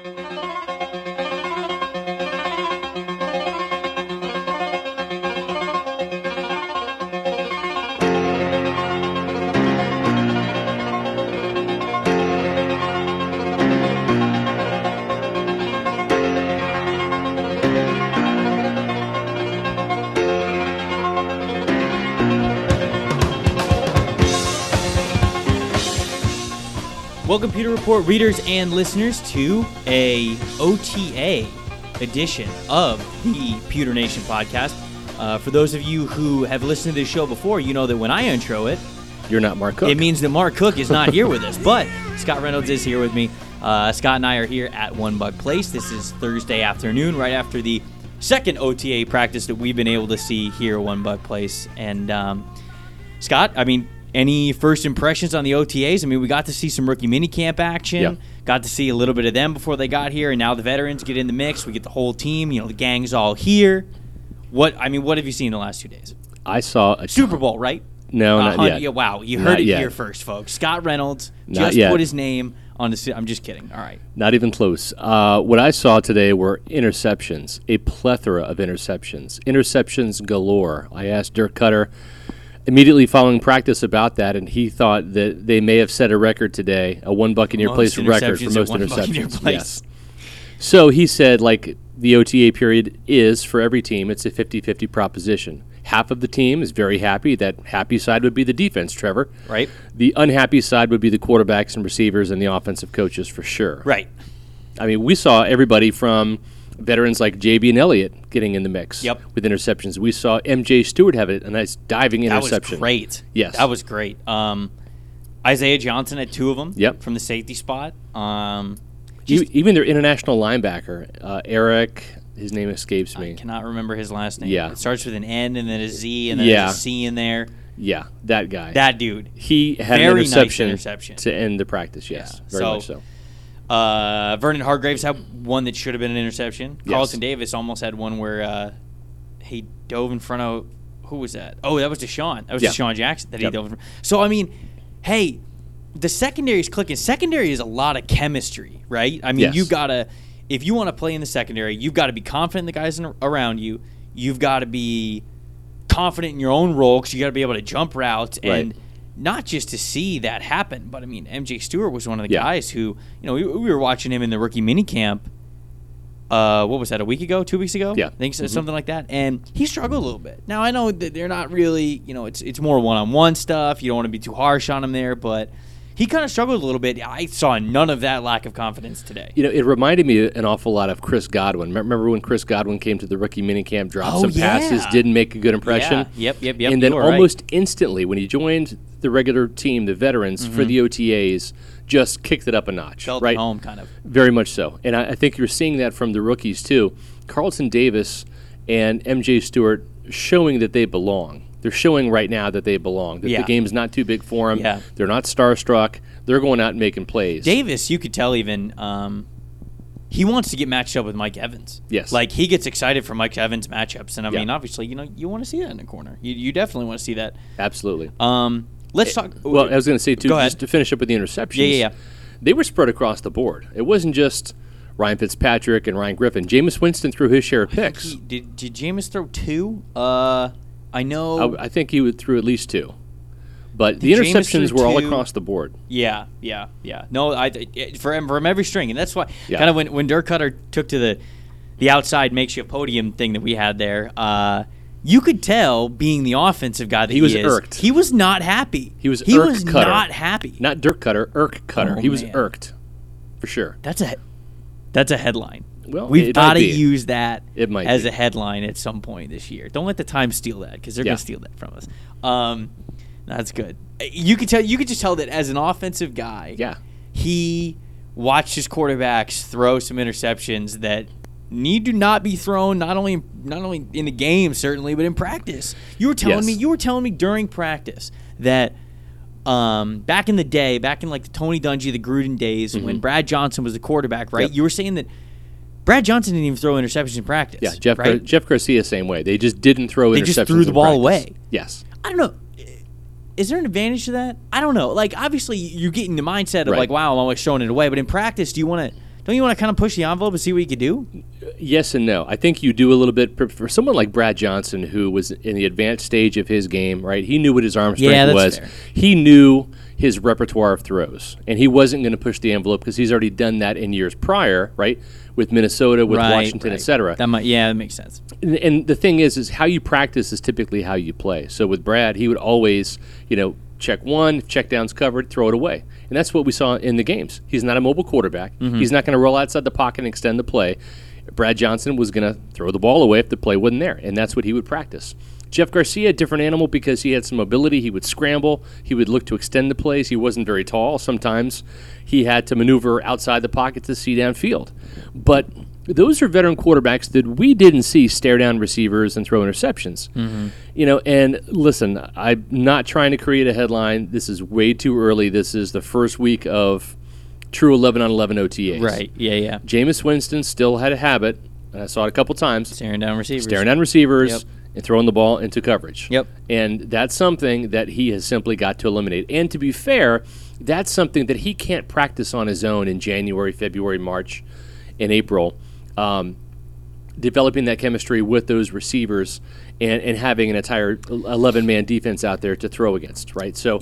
Welcome, Pewter Report readers and listeners, to a OTA edition of the Pewter Nation podcast. For those of you who have listened to this show before, you know that when I intro it, you're not Mark Cook. It means that Mark Cook is not here with us, but Scott Reynolds is here with me. Scott and I are here at One Bug Place. This is Thursday afternoon, right after the second OTA practice that we've been able to see here at One Bug Place. And Scott, I mean, any first impressions on the OTAs? I mean, we got to see some rookie minicamp action. Yeah. Got to see a little bit of them before they got here, and now the veterans get in the mix. We get the whole team. You know, the gang's all here. What have you seen in the last 2 days? I saw a Super Bowl, right? No, not yet. Yeah, wow, you heard it yet. here first, folks. Scott Reynolds Not just yet. put his name on the. I'm just kidding. All right. Not even close. What I saw today were interceptions, a plethora of interceptions. Interceptions galore. I asked Dirk Cutter immediately following practice about that, and he thought that they may have set a record today, a one Buccaneer Place record for most interceptions. Yes. So he said, like the OTA period is for every team, it's a 50-50 proposition. Half of the team is very happy. That happy side would be the defense, Trevor. Right. The unhappy side would be the quarterbacks and receivers and the offensive coaches for sure. Right. I mean, we saw everybody from veterans like JB and Elliott getting in the mix with interceptions. We saw MJ Stewart have a nice diving interception. That was great. Yes. That was great. Isaiah Johnson had two of them from the safety spot. Even their international linebacker, Eric, his name escapes me. I cannot remember his last name. Yeah. It starts with an N and then a Z and then there's a C in there. Yeah, that guy. That dude. He had Very an interception, nice interception to end the practice, yes. Yeah. Very much so. Vernon Hargraves had one that should have been an interception. Yes. Carlton Davis almost had one where he dove in front of – who was that? Oh, that was Deshaun. That was Deshaun Jackson that he dove in front. So, I mean, hey, the secondary is clicking. Secondary is a lot of chemistry, right? I mean, you got to – if you want to play in the secondary, you've got to be confident in the guys around you. You've got to be confident in your own role because you got to be able to jump routes and – not just to see that happen, but I mean, MJ Stewart was one of the guys who, you know, we were watching him in the rookie minicamp. What was that, a week ago, 2 weeks ago? Yeah. I think something like that. And he struggled a little bit. Now, I know that they're not really, you know, it's more one-on-one stuff. You don't want to be too harsh on him there, but he kind of struggled a little bit. I saw none of that lack of confidence today. You know, it reminded me an awful lot of Chris Godwin. Remember when Chris Godwin came to the rookie minicamp, dropped some passes, didn't make a good impression? Yeah. Yep. And then almost instantly, when he joined the regular team, the veterans, for the OTAs, just kicked it up a notch. Felt at home, kind of. Very much so. And I think you're seeing that from the rookies, too. Carlton Davis and MJ Stewart showing that they belong. They're showing right now that they belong, that the game's not too big for them. Yeah. They're not starstruck. They're going out and making plays. Davis, you could tell even he wants to get matched up with Mike Evans. Yes. Like, he gets excited for Mike Evans matchups. And, I mean, obviously, you know, you want to see that in the corner. You definitely want to see that. Absolutely. Let's talk. Well, I was going to say, too, Go ahead. just to finish up with the interceptions. Yeah. They were spread across the board. It wasn't just Ryan Fitzpatrick and Ryan Griffin. Jameis Winston threw his share of picks. Did Jameis throw two? I know. I think he threw at least two. But the interceptions were all across the board. Yeah. No, from every string. And that's why kind of when Dirk Cutter took to the outside makeshift podium thing that we had there, you could tell, being the offensive guy that he was is, irked. He was not happy. He was Cutter. not happy. Not Dirk Cutter, Irk Cutter. Oh, he was man. irked, for sure. That's a headline. Well, we've got to use that as a headline at some point this year. Don't let the Times steal that, because they're going to steal that from us. That's good. You could just tell that as an offensive guy. Yeah. He watched his quarterbacks throw some interceptions that need to not be thrown, not only in the game certainly, but in practice. You were telling me during practice that back in the day, back in like the Tony Dungy, the Gruden days, when Brad Johnson was the quarterback, right? Yep. You were saying that Brad Johnson didn't even throw interceptions in practice. Yeah, Jeff Garcia, same way. They just didn't throw interceptions. They just threw the ball away. Yes. I don't know. Is there an advantage to that? I don't know. Like, obviously, you're getting the mindset of like, wow, I'm always throwing it away. But in practice, do you want don't you want to kind of push the envelope and see what you could do? Yes and no. I think you do a little bit for someone like Brad Johnson, who was in the advanced stage of his game, right? He knew what his arm strength was. Fair. He knew his repertoire of throws, and he wasn't going to push the envelope because he's already done that in years prior, right? With Minnesota, with Washington, et cetera. That makes sense. And the thing is how you practice is typically how you play. So with Brad, he would always, check one, check down's covered, throw it away. And that's what we saw in the games. He's not a mobile quarterback. Mm-hmm. He's not going to roll outside the pocket and extend the play. Brad Johnson was going to throw the ball away if the play wasn't there, and that's what he would practice. Jeff Garcia, a different animal because he had some mobility. He would scramble. He would look to extend the plays. He wasn't very tall. Sometimes he had to maneuver outside the pocket to see downfield. But those are veteran quarterbacks that we didn't see stare down receivers and throw interceptions. Mm-hmm. And listen, I'm not trying to create a headline. This is way too early. This is the first week of true 11-on-11 OTAs. Right, yeah. Jameis Winston still had a habit, and I saw it a couple times. Staring down receivers. Yep. And throwing the ball into coverage. Yep. And that's something that he has simply got to eliminate. And to be fair, that's something that he can't practice on his own in January, February, March, and April. Developing that chemistry with those receivers and having an entire 11-man defense out there to throw against, right? So,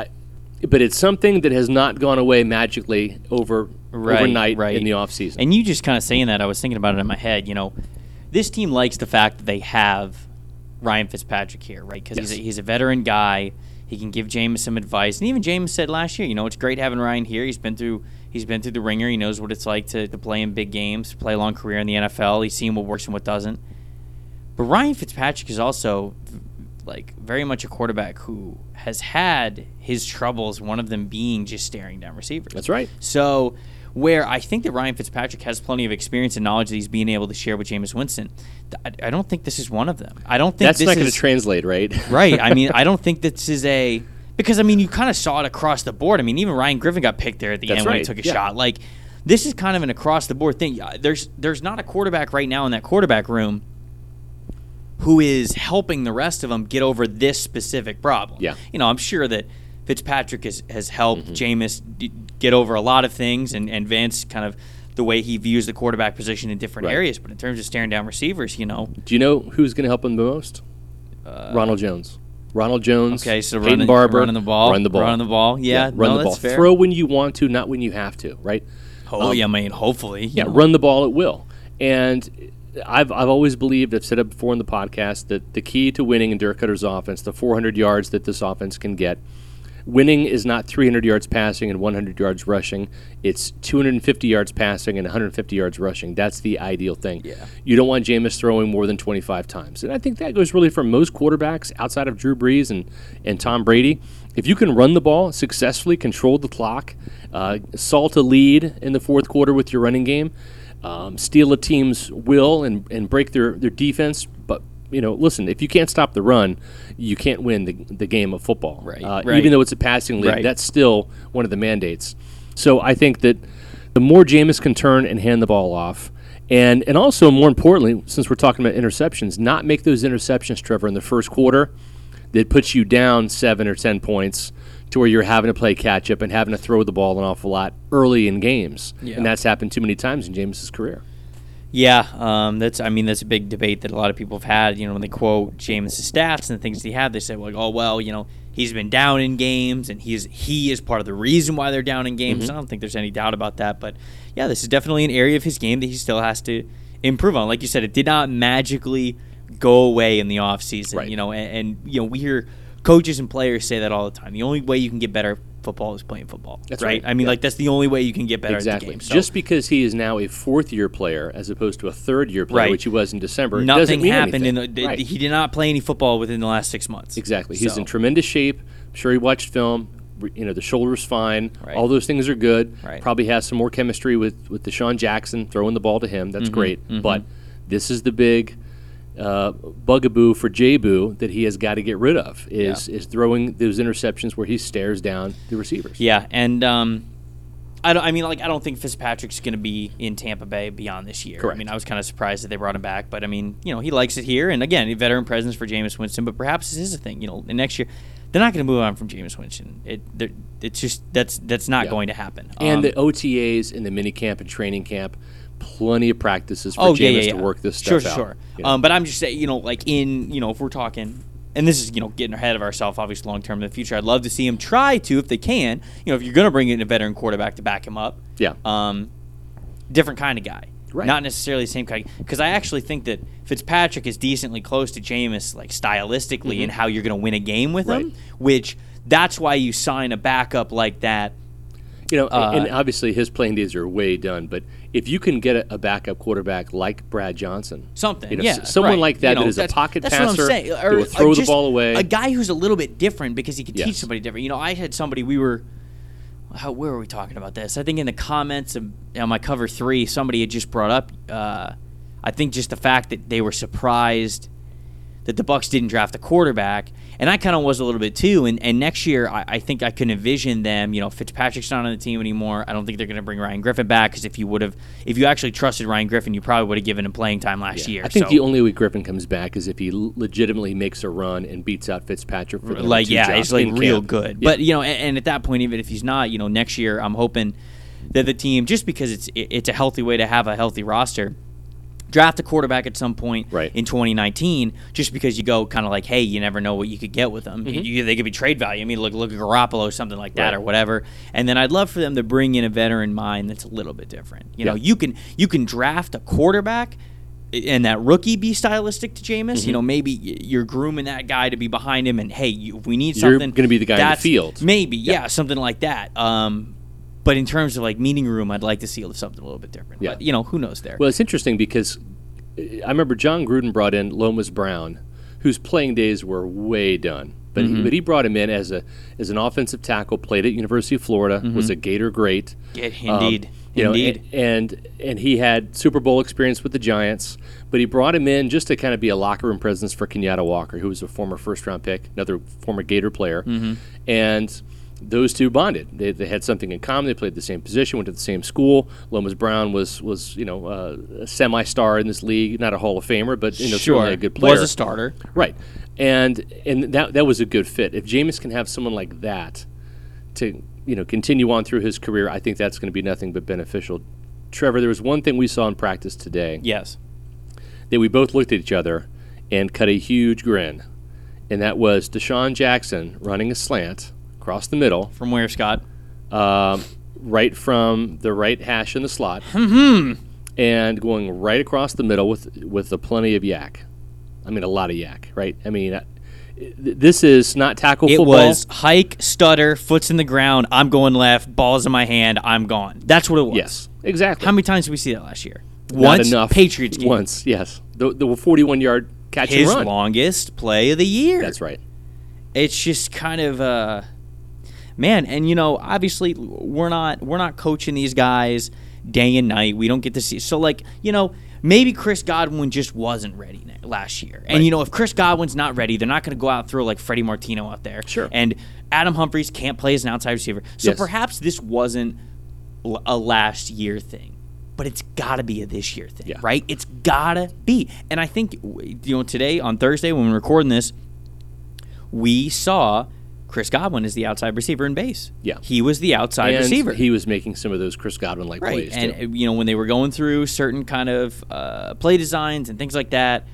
but it's something that has not gone away magically overnight in the offseason. And you just kind of saying that, I was thinking about it in my head. This team likes the fact that they have Ryan Fitzpatrick here, right? Because he's a veteran guy. He can give Jameis some advice. And even Jameis said last year, it's great having Ryan here. He's been through the ringer. He knows what it's like to play in big games, play a long career in the NFL. He's seen what works and what doesn't. But Ryan Fitzpatrick is also very much a quarterback who has had his troubles, one of them being just staring down receivers. That's right. So where I think that Ryan Fitzpatrick has plenty of experience and knowledge that he's being able to share with Jameis Winston, I don't think this is one of them. I don't think that's not going to translate, right? Right. I mean, I don't think this is because you kind of saw it across the board. I mean, even Ryan Griffin got picked there at the end when he took a shot. This is kind of an across the board thing. There's not a quarterback right now in that quarterback room who is helping the rest of them get over this specific problem. Yeah. I'm sure that Fitzpatrick has helped Jameis get over a lot of things and Vance kind of the way he views the quarterback position in different areas. But in terms of staring down receivers, Do you know who's going to help him the most? Ronald Jones. Okay, so Peyton Barber, running the ball. Run the ball. Running the ball. Yeah, run the ball. Fair. Throw when you want to, not when you have to, right? Hopefully. Run the ball at will. And I've always believed, I've said it before in the podcast, that the key to winning in Dirk Cutter's offense, the 400 yards that this offense can get, winning is not 300 yards passing and 100 yards rushing. It's 250 yards passing and 150 yards rushing. That's the ideal thing. Yeah. You don't want Jameis throwing more than 25 times. And I think that goes really for most quarterbacks outside of Drew Brees and Tom Brady. If you can run the ball, successfully control the clock, salt a lead in the fourth quarter with your running game, steal a team's will and break their defense, but listen, if you can't stop the run, you can't win the game of football. Right. Even though it's a passing league, that's still one of the mandates. So I think that the more Jameis can turn and hand the ball off, and also more importantly, since we're talking about interceptions, not make those interceptions, Trevor, in the first quarter that puts you down 7 or 10 points to where you're having to play catch up and having to throw the ball an awful lot early in games. Yeah. And that's happened too many times in Jameis' career. Yeah, that's a big debate that a lot of people have had. When they quote Jameis' stats and the things he had, they say, he's been down in games and he is part of the reason why they're down in games. I don't think there's any doubt about that. But yeah, this is definitely an area of his game that he still has to improve on. Like you said, it did not magically go away in the offseason. Right. And we hear coaches and players say that all the time. The only way you can get better football is playing football. That's right. I mean, that's the only way you can get better at the game. So. Just because he is now a fourth-year player as opposed to a third-year player, which he was in December, nothing doesn't mean happened. Anything. He did not play any football within the last 6 months. Exactly. He's in tremendous shape. I'm sure he watched film. The shoulder's fine. Right. All those things are good. Right. Probably has some more chemistry with Deshaun Jackson, throwing the ball to him. That's great. But this is the big bugaboo for J-Boo that he has got to get rid of is throwing those interceptions where he stares down the receivers. Yeah, and I don't think Fitzpatrick's going to be in Tampa Bay beyond this year. Correct. I mean, I was kind of surprised that they brought him back, but I mean, he likes it here, and again, a veteran presence for Jameis Winston. But perhaps this is a thing. And next year, they're not going to move on from Jameis Winston. It's just that's not going to happen. And the OTAs and the minicamp and training camp, plenty of practices for Jameis to work this stuff out. Sure. But I'm just saying, if we're talking. And this is, getting ahead of ourselves, obviously, long-term in the future. I'd love to see him try to, if they can, if you're going to bring in a veteran quarterback to back him up. Yeah. Different kind of guy. Right. Not necessarily the same kind. Because I actually think that Fitzpatrick is decently close to Jameis, like, stylistically in how you're going to win a game with him, which that's why you sign a backup like that. And obviously his playing days are way done, but if you can get a backup quarterback like Brad Johnson, someone like that that is a pocket passer, what I'm saying. Who will throw the ball away, a guy who's a little bit different because he can teach somebody different. I had somebody where were we talking about this? I think in the comments on my cover 3, somebody had just brought up. I think just the fact that they were surprised that the Bucs didn't draft a quarterback, and I kind of was a little bit too. And next year, I think I can envision them. Fitzpatrick's not on the team anymore. I don't think they're going to bring Ryan Griffin back because if you actually trusted Ryan Griffin, you probably would have given him playing time last year. I think the only way Griffin comes back is if he legitimately makes a run and beats out Fitzpatrick for the number 2 job he's like real camp. good. Yeah. But and at that point, even if he's not, next year, I'm hoping that the team, just because it's a healthy way to have a healthy roster, draft a quarterback at some point in 2019, just because you go kind of like, hey, you never know what you could get with them. They could be trade value. I mean, look at Garoppolo, something like that, or whatever. And then I'd love for them to bring in a veteran mind that's a little bit different. You can draft a quarterback and that rookie be stylistic to Jameis. Maybe you're grooming that guy to be behind him, and hey, if we need something, you're going to be the guy in the field. Maybe, something like that. But in terms of like meeting room, I'd like to see something a little bit different. Yeah. But who knows there? Well, it's interesting because I remember John Gruden brought in Lomas Brown, whose playing days were way done. But he brought him in as an offensive tackle, played at University of Florida, was a Gator great. Indeed. And he had Super Bowl experience with the Giants, but he brought him in just to kind of be a locker room presence for Kenyatta Walker, who was a former first-round pick, another former Gator player. And those two bonded. They had something in common. They played the same position, went to the same school. Lomas Brown was a semi-star in this league, not a Hall of Famer, but certainly a good player. Was a starter, right? And that was a good fit. If Jameis can have someone like that to continue on through his career, I think that's going to be nothing but beneficial. Trevor, there was one thing we saw in practice today. Yes. That we both looked at each other and cut a huge grin, and that was Deshaun Jackson running a slant across the middle. From where, Scott? Right from the right hash in the slot. And going right across the middle with a plenty of yak. I mean, a lot of yak, right? I mean, this is not tackle football. It was hike, stutter, foot's in the ground, I'm going left, ball's in my hand, I'm gone. That's what it was. Yes, exactly. How many times did we see that last year? Not Once. Enough. Patriots game. Once, yes. The 41-yard catch and run. His longest play of the year. That's right. It's just kind of man, and obviously we're not coaching these guys day and night. We don't get to see. So maybe Chris Godwin just wasn't ready last year. And if Chris Godwin's not ready, they're not going to go out and throw like Freddie Martino out there. Sure. And Adam Humphries can't play as an outside receiver. So perhaps this wasn't a last year thing. But it's got to be a this year thing, right? It's got to be. And I think today on Thursday when we're recording this, we saw Chris Godwin is the outside receiver in base. Yeah. He was the outside receiver. He was making some of those Chris Godwin-like plays, and, too. when they were going through certain kind of play designs and things like that,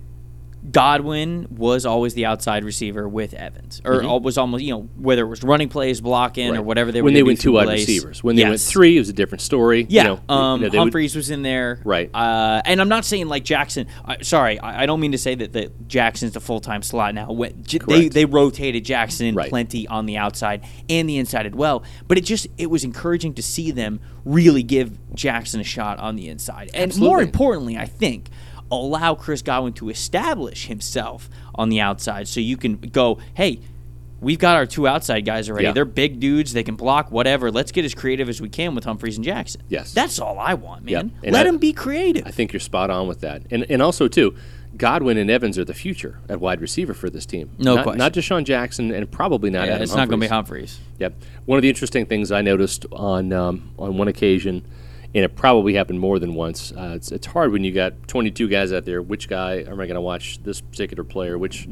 Godwin was always the outside receiver with Evans. Or was almost, whether it was running plays, blocking, or whatever they were when doing. When they went two wide receivers. When they went three, it was a different story. Yeah. Humphries was in there. Right. And I'm not saying like Jackson. Sorry, I don't mean to say that Jackson's the full-time slot now. They rotated Jackson plenty on the outside and the inside as well. But it was encouraging to see them really give Jackson a shot on the inside. And more importantly, I think, allow Chris Godwin to establish himself on the outside so you can go, hey, we've got our two outside guys already. They're big dudes. They can block, whatever. Let's get as creative as we can with Humphries and Jackson. Yes. That's all I want, man. Yep. Let him be creative. I think you're spot on with that. And also, too, Godwin and Evans are the future at wide receiver for this team. No question. Not Deshaun Jackson, and probably not Adam Humphries. It's not going to be Humphries. Yep. One of the interesting things I noticed on one occasion, and it probably happened more than once, it's hard when you got 22 guys out there. Which guy am I going to watch this particular player? Which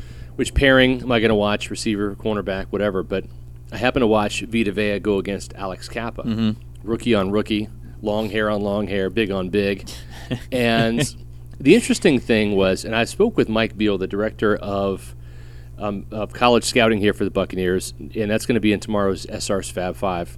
pairing am I going to watch? Receiver, cornerback, whatever. But I happened to watch Vita Vea go against Alex Kappa. Rookie on rookie, long hair on long hair, big on big. And the interesting thing was, and I spoke with Mike Beal, the director of college scouting here for the Buccaneers, and that's going to be in tomorrow's SR's Fab 5.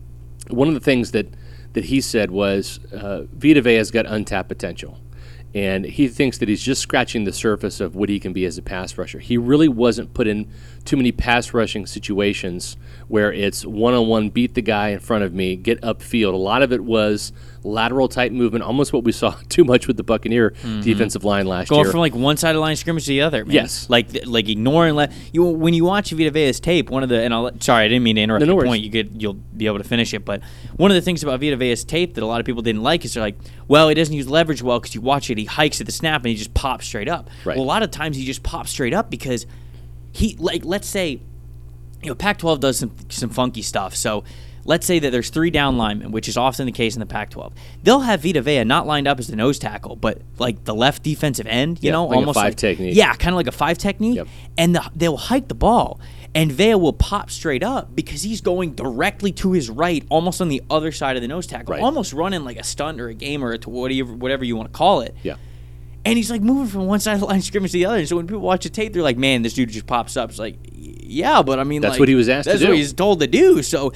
One of the things that he said was Vita Vea has got untapped potential, and he thinks that he's just scratching the surface of what he can be as a pass rusher. He really wasn't put in too many pass rushing situations where it's one-on-one, beat the guy in front of me, get upfield. A lot of it was lateral type movement, almost what we saw too much with the Buccaneer defensive line last year. Going from like one side of the line of scrimmage to the other, man. Yes. Like ignoring when you watch Vita Vea's tape, one of the sorry, I didn't mean to interrupt your point. You'll be able to finish it, but one of the things about Vita Vea's tape that a lot of people didn't like is they're like, well, he doesn't use leverage well because you watch it, he hikes at the snap and he just pops straight up. Right. Well, a lot of times he just pops straight up because he, like, let's say, Pac-12 does some funky stuff. So let's say that there's 3 down linemen, which is often the case in the Pac-12. They'll have Vita Vea not lined up as the nose tackle, but like the left defensive end, like almost a 5 technique. Yeah, kind of like a 5 technique. Yep. And they'll hike the ball, and Vea will pop straight up because he's going directly to his right, almost on the other side of the nose tackle, almost running like a stunt or a game or whatever you want to call it. Yeah. And he's like moving from one side of the line of scrimmage to the other. And so when people watch the tape, they're like, man, this dude just pops up. It's like, yeah, but I mean, that's what he was asked to do. That's what he's told to do. So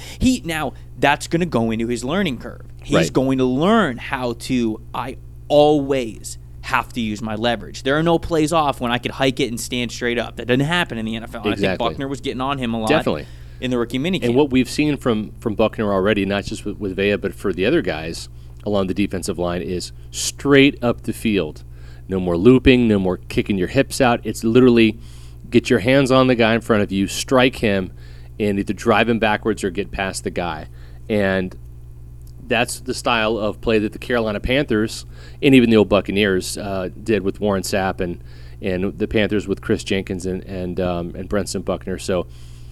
that's going to go into his learning curve. He's going to learn how to, I always have to use my leverage. There are no plays off when I could hike it and stand straight up. That doesn't happen in the NFL. Exactly. I think Buckner was getting on him a lot. Definitely. In the rookie minicamp. And what we've seen from Buckner already, not just with Vea, but for the other guys along the defensive line, is straight up the field. No more looping, no more kicking your hips out. It's literally get your hands on the guy in front of you, strike him, and either drive him backwards or get past the guy. And that's the style of play that the Carolina Panthers and even the old Buccaneers did with Warren Sapp and the Panthers with Chris Jenkins and Brenson Buckner. So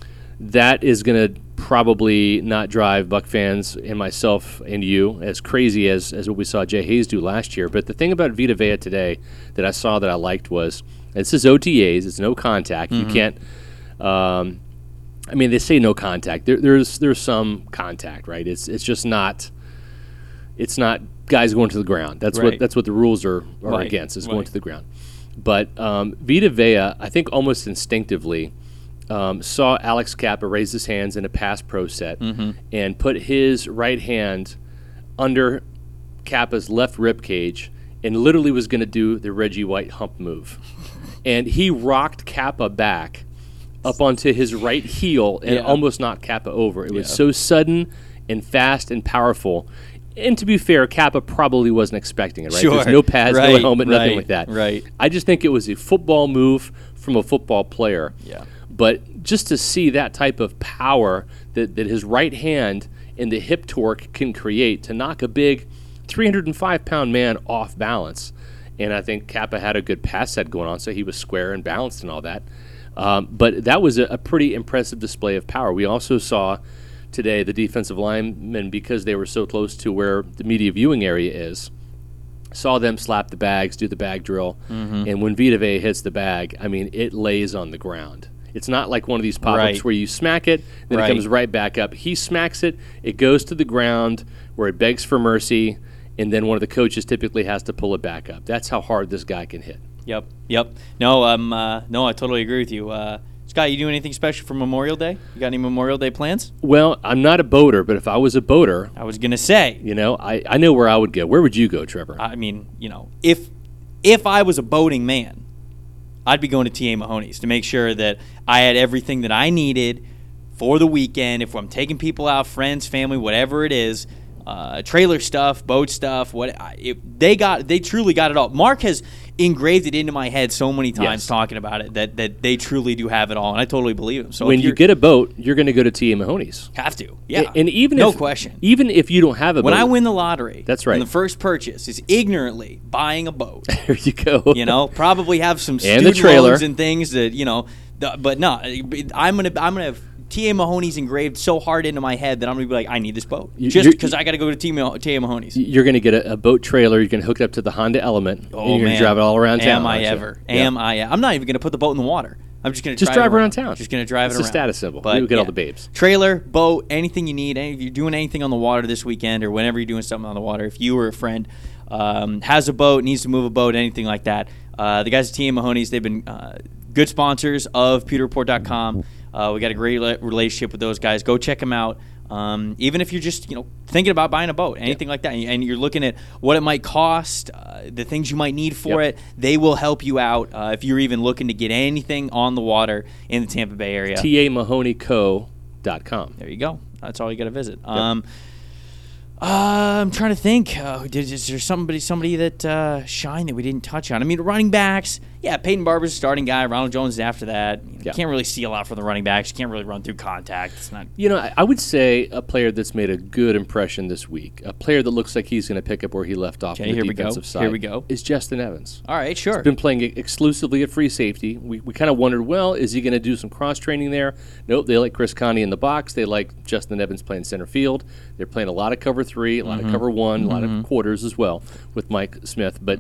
that is going to probably not drive Buck fans and myself and you as crazy as what we saw Jay Hayes do last year. But the thing about Vita Vea today that I saw that I liked was, this is OTAs, it's no contact. You can't, they say no contact. There's some contact, right? It's just not, it's not guys going to the ground. That's what the rules are against, is going to the ground. But Vita Vea, I think almost instinctively, saw Alex Kappa raise his hands in a pass pro set and put his right hand under Kappa's left rib cage and literally was going to do the Reggie White hump move. And he rocked Kappa back up onto his right heel and almost knocked Kappa over. It was so sudden and fast and powerful. And to be fair, Kappa probably wasn't expecting it, right? Sure. There's no pads, no helmet, nothing like that. Right. I just think it was a football move from a football player. Yeah. But just to see that type of power that his right hand and the hip torque can create to knock a big 305-pound man off balance. And I think Kappa had a good pass set going on, so he was square and balanced and all that. But that was a pretty impressive display of power. We also saw today the defensive linemen, because they were so close to where the media viewing area is, saw them slap the bags, do the bag drill. And when Vita Vea hits the bag, it lays on the ground. It's not like one of these pop-ups where you smack it, then it comes right back up. He smacks it, it goes to the ground where it begs for mercy, and then one of the coaches typically has to pull it back up. That's how hard this guy can hit. Yep. No, I totally agree with you. Scott, you do anything special for Memorial Day? You got any Memorial Day plans? Well, I'm not a boater, but if I was a boater, I was gonna say, I know where I would go. Where would you go, Trevor? If I was a boating man, I'd be going to T.A. Mahoney's to make sure that I had everything that I needed for the weekend. If I'm taking people out, friends, family, whatever it is, trailer stuff, boat stuff. They truly got it all. Mark has engraved it into my head so many times talking about it that they truly do have it all, and I totally believe him. So when you get a boat, you're going to go to T.A. Mahoney's. Have to, yeah, and even no question. Even if you don't have a boat, when I win the lottery, that's right. And the first purchase is ignorantly buying a boat. There you go. Probably have some and student the trailer loans and things that but no, I'm gonna have T.A. Mahoney's engraved so hard into my head that I'm going to be like, I need this boat. Just because I got to go to T.A. Mahoney's. You're going to get a boat trailer. You're going to hook it up to the Honda Element. Oh, and you're going to drive it all around town. Am I ever? I'm not even going to put the boat in the water. I'm just going to drive around town. Just going to drive it around. It's a status symbol. But, we get all the babes. Trailer, boat, anything you need. If you're doing anything on the water this weekend or whenever you're doing something on the water, if you or a friend has a boat, needs to move a boat, anything like that, the guys at T.A. Mahoney's, they've been good sponsors of PewterReport.com. We got a great relationship with those guys. Go check them out. Even if you're just thinking about buying a boat, anything like that, and you're looking at what it might cost, the things you might need for it, they will help you out if you're even looking to get anything on the water in the Tampa Bay area. TAMahoneyco.com. There you go. That's all you got to visit. Yep. I'm trying to think. Is there somebody that shine that we didn't touch on? I mean, running backs. Yeah, Peyton Barber's a starting guy. Ronald Jones is after that. You can't really see a lot from the running backs. You can't really run through contact. It's not. I would say a player that's made a good impression this week, a player that looks like he's going to pick up where he left off on the defensive side. Here we go. Is Justin Evans. All right, sure. He's been playing exclusively at free safety. We kind of wondered, well, is he going to do some cross training there? Nope. They like Chris Conte in the box. They like Justin Evans playing center field. They're playing a lot of cover 3, a lot of cover 1, a lot of quarters as well with Mike Smith. But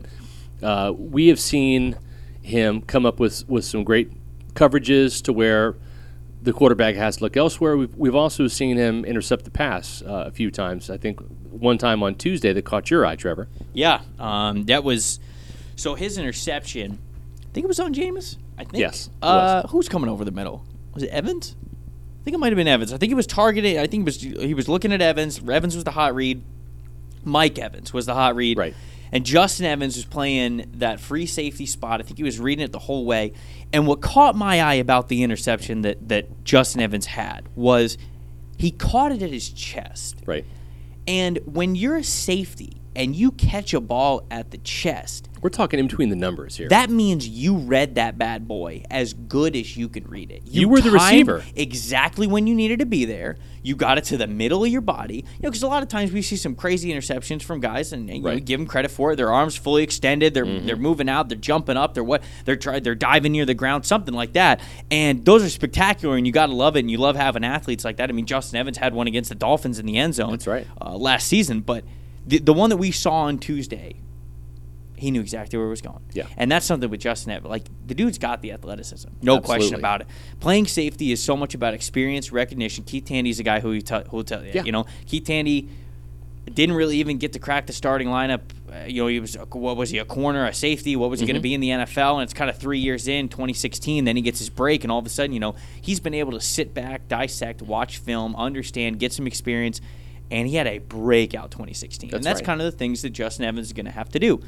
we have seen him come up with some great coverages to where the quarterback has to look elsewhere. We've also seen him intercept the pass a few times. I think one time on Tuesday that caught your eye, Trevor. Yeah, that was – so his interception, I think it was on Jameis, I think. Yes. Who's coming over the middle? Was it Evans? I think it might have been Evans. I think he was targeting – I think he was looking at Evans. Evans was the hot read. Mike Evans was the hot read. Right. And Justin Evans was playing that free safety spot. I think he was reading it the whole way. And what caught my eye about the interception that Justin Evans had was he caught it at his chest. Right. And when you're a safety and you catch a ball at the chest, we're talking in between the numbers here. That means you read that bad boy as good as you could read it. You were the receiver. Exactly when you needed to be there. You got it to the middle of your body. Because a lot of times we see some crazy interceptions from guys, and you give them credit for it. Their arms fully extended. They're moving out. They're jumping up. They're diving near the ground, something like that. And those are spectacular, and you got to love it. And you love having athletes like that. I mean, Justin Evans had one against the Dolphins in the end zone. That's right. Last season, but the one that we saw on Tuesday, he knew exactly where it was going. Yeah. And that's something with Justin Evans. Like, the dude's got the athleticism. No question about it. Playing safety is so much about experience, recognition. Keith Tandy's a guy who will tell you. Yeah. Keith Tandy didn't really even get to crack the starting lineup. He was, what was he, a corner, a safety? What was he going to be in the NFL? And it's kind of 3 years in, 2016. Then he gets his break, and all of a sudden, he's been able to sit back, dissect, watch film, understand, get some experience. And he had a breakout 2016. That's kind of the things that Justin Evans is going to have to do.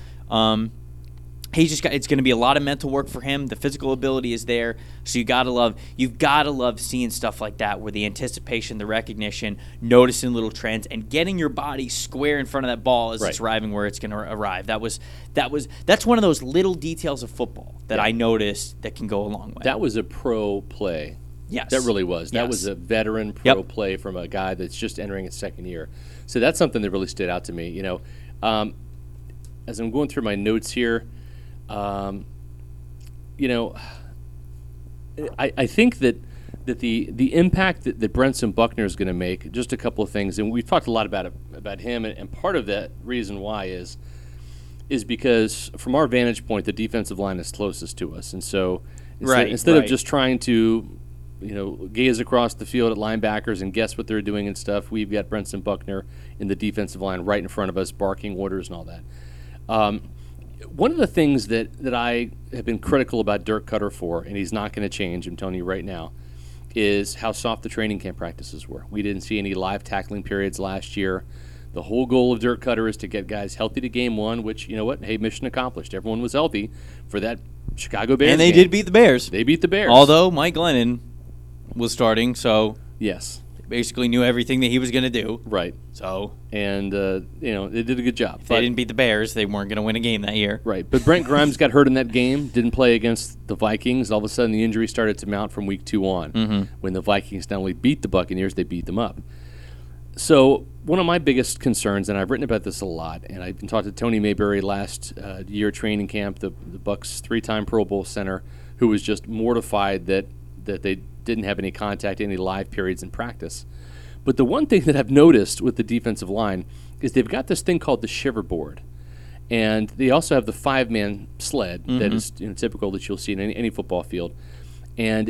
It's going to be a lot of mental work for him. The physical ability is there. So you've got to love seeing stuff like that, where the anticipation, the recognition, noticing little trends, and getting your body square in front of that ball as it's arriving where it's going to arrive. That's one of those little details of football that I noticed that can go a long way. That was a pro play. Yes. That really was. That was a veteran pro play from a guy that's just entering his second year. So that's something that really stood out to me. As I'm going through my notes here, I think that the impact that Brenson Buckner is going to make, just a couple of things, and we've talked a lot about him, and part of that reason why is because from our vantage point, the defensive line is closest to us, and so instead of just trying to gaze across the field at linebackers and guess what they're doing and stuff, we've got Brenson Buckner in the defensive line right in front of us, barking orders and all that. One of the things that I have been critical about Dirk Cutter for, and he's not going to change, I'm telling you right now, is how soft the training camp practices were. We didn't see any live tackling periods last year. The whole goal of Dirk Cutter is to get guys healthy to game one, which, hey, mission accomplished. Everyone was healthy for that Chicago Bears game. And they did beat the Bears. They beat the Bears. Although Mike Glennon was starting, so yes. basically knew everything that he was going to do. Right. So, and they did a good job. If they didn't beat the Bears, they weren't going to win a game that year. Right. But Brent Grimes got hurt in that game, didn't play against the Vikings. All of a sudden, the injury started to mount from week 2 on. When the Vikings not only beat the Buccaneers, they beat them up. So one of my biggest concerns, and I've written about this a lot, and I've been talking to Tony Mayberry last year training camp, the Bucs 3-time Pro Bowl center, who was just mortified that they didn't have any contact, any live periods in practice. But the one thing that I've noticed with the defensive line is they've got this thing called the shiver board. And they also have the 5-man sled that is typical that you'll see in any football field. And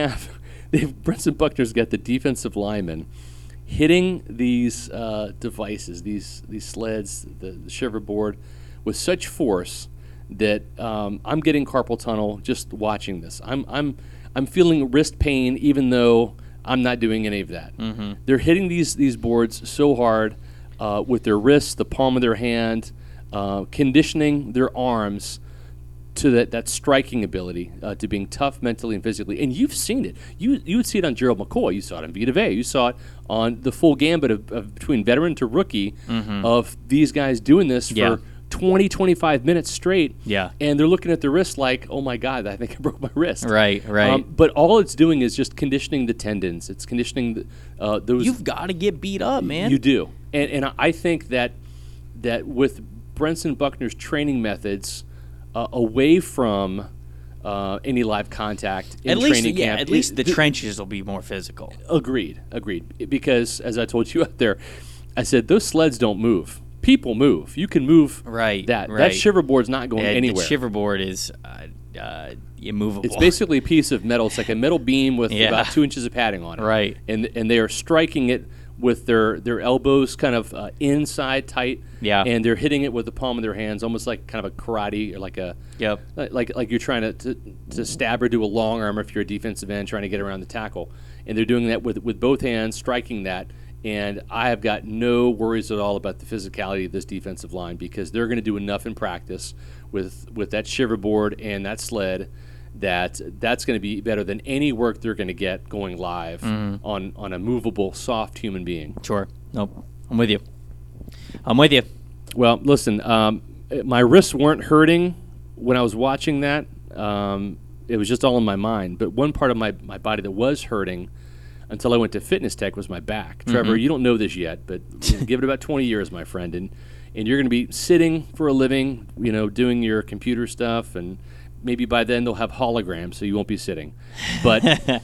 Brenson Buckner's got the defensive linemen hitting these devices, these sleds, the shiver board, with such force that I'm getting carpal tunnel just watching this. I'm feeling wrist pain even though I'm not doing any of that. They're hitting these boards so hard with their wrists, the palm of their hand, conditioning their arms to that striking ability, to being tough mentally and physically. And you've seen it. You would see it on Gerald McCoy. You saw it on Vita Vea. You saw it on the full gambit of between veteran to rookie of these guys doing this for 20, 25 minutes straight. Yeah. And they're looking at their wrist like, oh, my God, I think I broke my wrist. Right. But all it's doing is just conditioning the tendons. It's conditioning those. You've got to get beat up, man. You do. And I think that with Brenson Buckner's training methods, away from any live contact in training camp. At least the trenches will be more physical. Agreed. Because, as I told you out there, I said, those sleds don't move. People move. You can move that. That shiver board's not going anywhere. The shiver board is immovable. It's basically a piece of metal. It's like a metal beam with about 2 inches of padding on it. Right. And they are striking it with their elbows kind of inside tight. Yeah. And they're hitting it with the palm of their hands, almost like kind of a karate or like a like you're trying to stab or do a long arm if you're a defensive end trying to get around the tackle. And they're doing that with both hands, striking that. And I have got no worries at all about the physicality of this defensive line because they're going to do enough in practice with that shiver board and that sled that's going to be better than any work they're going to get going live on a movable, soft human being. Sure. Nope. I'm with you. Well, listen, my wrists weren't hurting when I was watching that. It was just all in my mind. But one part of my body that was hurting until I went to Fitness Tech was my back. Trevor, you don't know this yet, but give it about 20 years, my friend, and you're going to be sitting for a living, doing your computer stuff, and maybe by then they'll have holograms, so you won't be sitting. But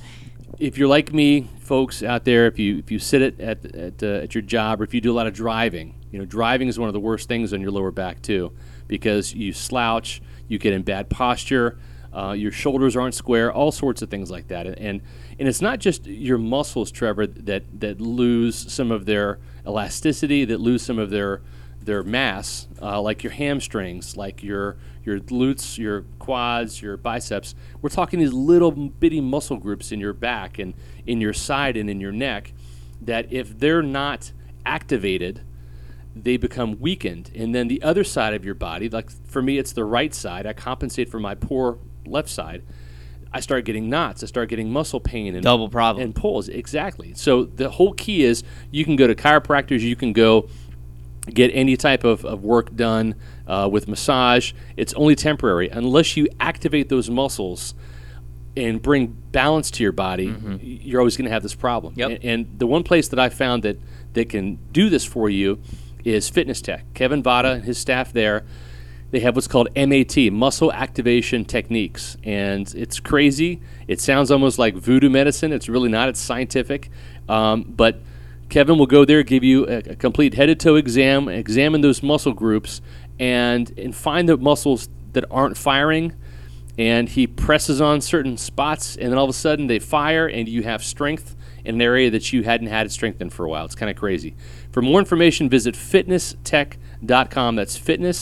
if you're like me, folks out there, if you sit at your job, or if you do a lot of driving, driving is one of the worst things on your lower back too, because you slouch, you get in bad posture, your shoulders aren't square, all sorts of things like that. And it's not just your muscles, Trevor, that lose some of their elasticity, that lose some of their mass, like your hamstrings, like your glutes, your quads, your biceps. We're talking these little bitty muscle groups in your back and in your side and in your neck that if they're not activated, they become weakened. And then the other side of your body, like for me, it's the right side. I compensate for my poor left side. I start getting knots. I start getting muscle pain and double problem and pulls. Exactly. So the whole key is you can go to chiropractors. You can go get any type of work done with massage. It's only temporary unless you activate those muscles and bring balance to your body. You're always going to have this problem. Yep. And the one place that I found that can do this for you is Fitness Tech. Kevin Vada and his staff there, they have what's called MAT, Muscle Activation Techniques. And it's crazy. It sounds almost like voodoo medicine. It's really not. It's scientific. But Kevin will go there, give you a complete head-to-toe examine those muscle groups, and find the muscles that aren't firing. And he presses on certain spots, and then all of a sudden they fire, and you have strength in an area that you hadn't had strength in for a while. It's kind of crazy. For more information, visit fitnesstech.com. That's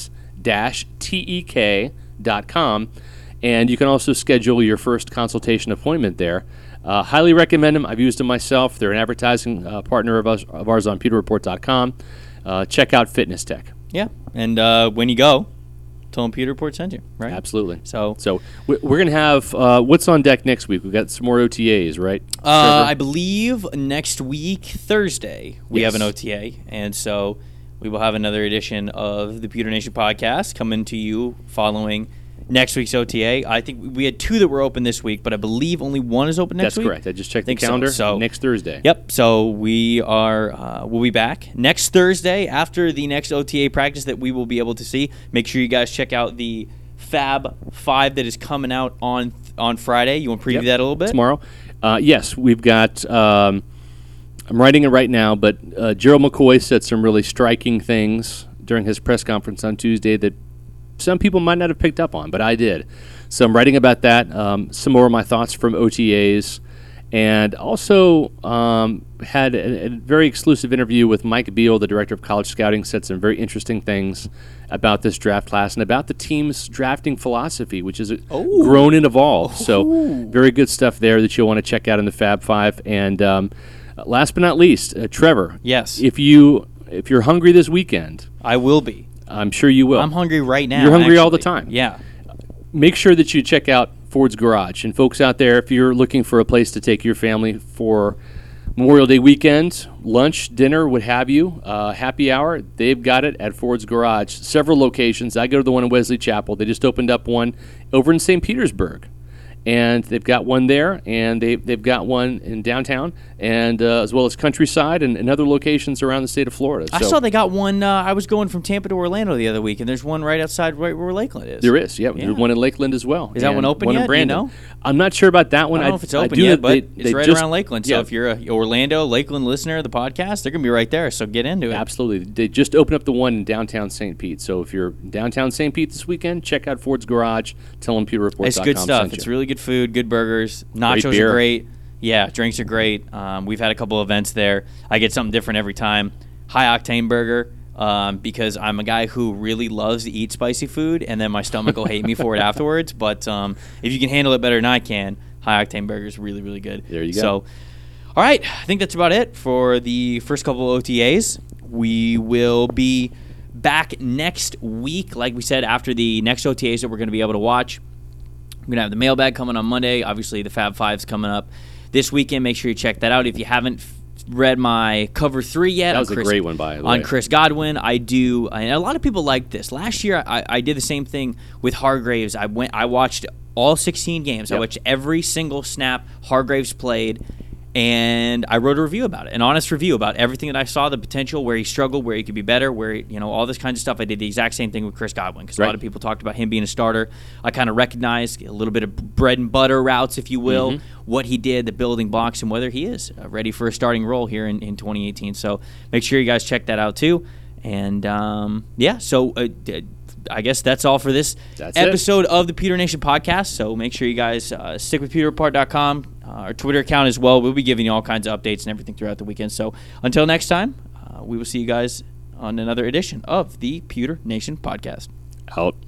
fitness-tek.com. And you can also schedule your first consultation appointment there. Highly recommend them. I've used them myself. They're an advertising partner of ours on PeterReport.com. Check out Fitness Tech. Yeah, and when you go, Tell them Pewter Report sent you, right? Absolutely. So we're going to have what's on deck next week? We've got some more OTAs, right? I believe next week, Thursday, we Yes. have an OTA. And so we will have another edition of the Pewter Nation podcast coming to you following next week's OTA. I think we had 2 that were open this week, but I believe only 1 is open next That's week. correct. I just checked the Think so. calendar. So next Thursday. Yep. So we are we'll be back next Thursday after the next OTA practice that we will be able to see. Make sure you guys check out the Fab 5 that is coming out on Friday. You want to preview that a little bit? Tomorrow. Yes, we've got. I'm writing it right now, but Gerald McCoy said some really striking things during his press conference on Tuesday that some people might not have picked up on, but I did. So I'm writing about that. Some more of my thoughts from OTAs, and also had a very exclusive interview with Mike Beal, the director of college scouting. Said some very interesting things about this draft class and about the team's drafting philosophy, which has grown and evolved. So very good stuff there that you'll want to check out in the Fab Five. And last but not least, Trevor. Yes. If you're hungry this weekend, I will be. I'm sure you will. I'm hungry right now. You're hungry all the actually. time. Yeah. Make sure that you check out Ford's Garage. And folks out there, if you're looking for a place to take your family for Memorial Day weekend, lunch, dinner, what have you, happy hour, they've got it at Ford's Garage. Several locations. I go to the one in Wesley Chapel. They just opened up one over in St. Petersburg. And they've got one there, and they've got one in downtown, and as well as Countryside and other locations around the state of Florida. I saw they got one. I was going from Tampa to Orlando the other week, and there's one right outside right where Lakeland is. There is, yeah. There's one in Lakeland as well. Is that one open yet? In Brandon. Do you know? I'm not sure about that one. I don't know if it's open yet, but it's right around Lakeland. So yeah. if you're a Orlando, Lakeland listener of the podcast, they're going to be right there. So get into it. Absolutely. They just opened up the one in downtown St. Pete. So if you're in downtown St. Pete this weekend, check out Ford's Garage. Tell them PewterReport.com. It's good stuff. sent you. It's really good food, good burgers. Nachos are great. Yeah, drinks are great. We've had a couple events there. I get something different every time. High octane burger. Because I'm a guy who really loves to eat spicy food, and then my stomach will hate me for it afterwards. But if you can handle it better than I can, high octane burger is really, really good. There you go. So, all right, I think that's about it for the first couple of OTAs. We will be back next week, like we said, after the next OTAs that we're going to be able to watch. We're going to have the mailbag coming on Monday. Obviously, the Fab Five's coming up this weekend. Make sure you check that out. If you haven't read my cover 3 yet. That was a great one, by the way. On Chris Godwin, I do, and a lot of people like this. Last year, I did the same thing with Hargraves. I watched all 16 games. Yep. I watched every single snap Hargraves played, and I wrote a review about it, an honest review about everything that I saw, the potential, where he struggled, where he could be better, where all this kind of stuff. I did the exact same thing with Chris Godwin because a lot of people talked about him being a starter. I kind of recognized a little bit of bread and butter routes, if you will, what he did, the building blocks, and whether he is ready for a starting role here in 2018. So make sure you guys check that out too. And so I guess that's all for this episode of the Pewter Nation podcast. So make sure you guys stick with PewterReport.com, our Twitter account as well. We'll be giving you all kinds of updates and everything throughout the weekend. So until next time, we will see you guys on another edition of the Pewter Nation podcast. Out.